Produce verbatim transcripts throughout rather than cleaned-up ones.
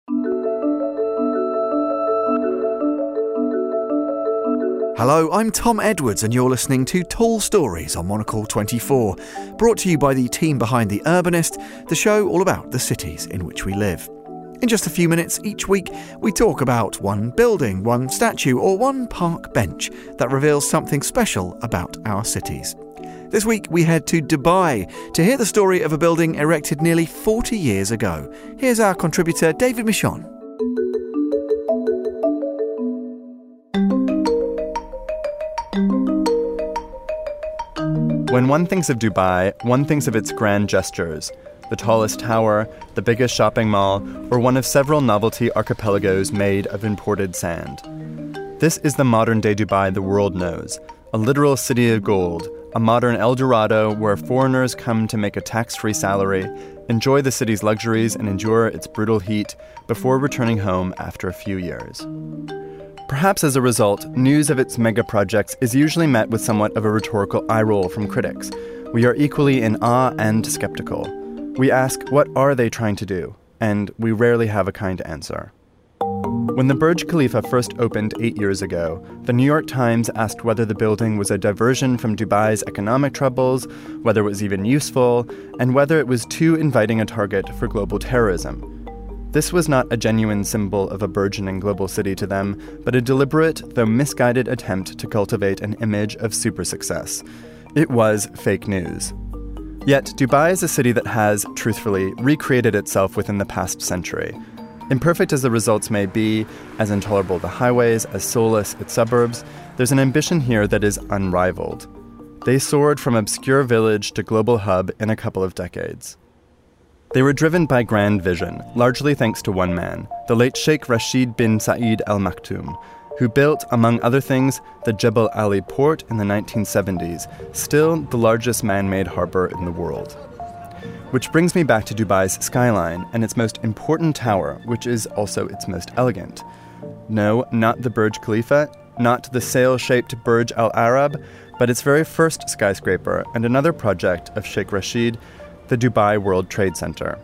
Hello, I'm Tom Edwards and you're listening to Tall Stories on Monocle twenty-four, brought to you by the team behind The Urbanist, the show all about the cities in which we live. In just a few minutes each week, we talk about one building, one statue or one park bench that reveals something special about our cities. This week we head to Dubai to hear the story of a building erected nearly forty years ago. Here's our contributor David Michon. When one thinks of Dubai, one thinks of its grand gestures. The tallest tower, the biggest shopping mall, or one of several novelty archipelagos made of imported sand. This is the modern-day Dubai the world knows, a literal city of gold, a modern El Dorado where foreigners come to make a tax-free salary, enjoy the city's luxuries and endure its brutal heat before returning home after a few years. Perhaps as a result, news of its mega projects is usually met with somewhat of a rhetorical eye roll from critics. We are equally in awe and skeptical. We ask, what are they trying to do? And we rarely have a kind answer. When the Burj Khalifa first opened eight years ago, the New York Times asked whether the building was a diversion from Dubai's economic troubles, whether it was even useful, and whether it was too inviting a target for global terrorism. This was not a genuine symbol of a burgeoning global city to them, but a deliberate, though misguided attempt to cultivate an image of super success. It was fake news. Yet, Dubai is a city that has, truthfully, recreated itself within the past century. Imperfect as the results may be, as intolerable the highways, as soulless its suburbs, there's an ambition here that is unrivaled. They soared from obscure village to global hub in a couple of decades. They were driven by grand vision, largely thanks to one man, the late Sheikh Rashid bin Saeed Al Maktoum, who built, among other things, the Jebel Ali port in the nineteen seventies, still the largest man-made harbor in the world. Which brings me back to Dubai's skyline and its most important tower, which is also its most elegant. No, not the Burj Khalifa, not the sail-shaped Burj Al Arab, but its very first skyscraper and another project of Sheikh Rashid, the Dubai World Trade Center.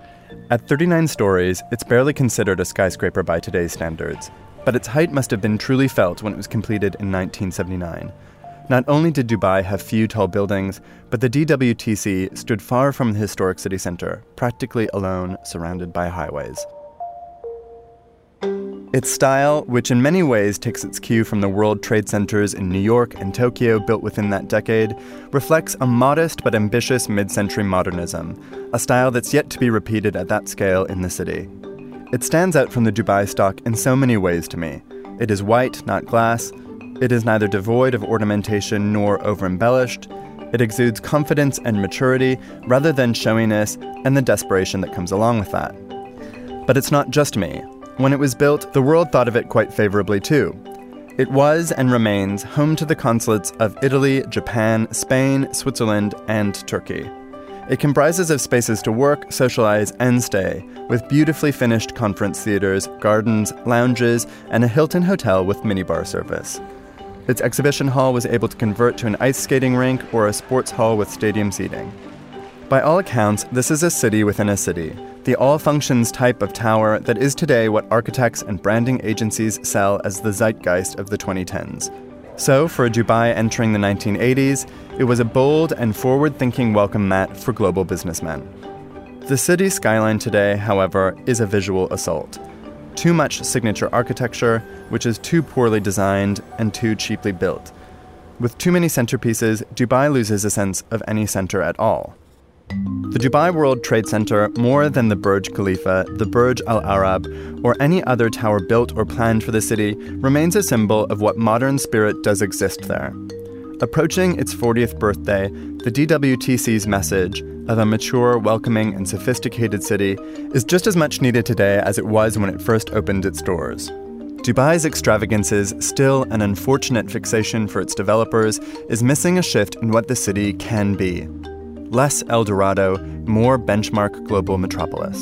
At thirty-nine stories, it's barely considered a skyscraper by today's standards, but its height must have been truly felt when it was completed in nineteen seventy-nine. Not only did Dubai have few tall buildings, but the D W T C stood far from the historic city center, practically alone, surrounded by highways. Its style, which in many ways takes its cue from the World Trade Centers in New York and Tokyo built within that decade, reflects a modest but ambitious mid-century modernism, a style that's yet to be repeated at that scale in the city. It stands out from the Dubai stock in so many ways to me. It is white, not glass. It is neither devoid of ornamentation nor over-embellished. It exudes confidence and maturity rather than showiness and the desperation that comes along with that. But it's not just me. When it was built, the world thought of it quite favorably too. It was and remains home to the consulates of Italy, Japan, Spain, Switzerland, and Turkey. It comprises of spaces to work, socialize, and stay, with beautifully finished conference theaters, gardens, lounges, and a Hilton hotel with minibar service. Its exhibition hall was able to convert to an ice skating rink or a sports hall with stadium seating. By all accounts, this is a city within a city, the all-functions type of tower that is today what architects and branding agencies sell as the zeitgeist of the twenty tens. So, for a Dubai entering the nineteen eighties, it was a bold and forward-thinking welcome mat for global businessmen. The city's skyline today, however, is a visual assault. Too much signature architecture, which is too poorly designed and too cheaply built. With too many centerpieces, Dubai loses a sense of any center at all. The Dubai World Trade Center, more than the Burj Khalifa, the Burj Al Arab, or any other tower built or planned for the city, remains a symbol of what modern spirit does exist there. Approaching its fortieth birthday, the D W T C's message of a mature, welcoming, and sophisticated city is just as much needed today as it was when it first opened its doors. Dubai's extravagances, still an unfortunate fixation for its developers, is missing a shift in what the city can be. Less El Dorado, more benchmark global metropolis.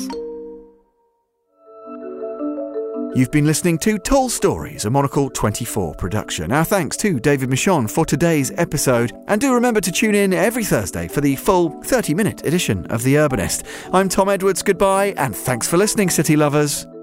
You've been listening to Tall Stories, a Monocle twenty-four production. Our thanks to David Michon for today's episode. And do remember to tune in every Thursday for the full thirty-minute edition of The Urbanist. I'm Tom Edwards, goodbye, and thanks for listening, city lovers.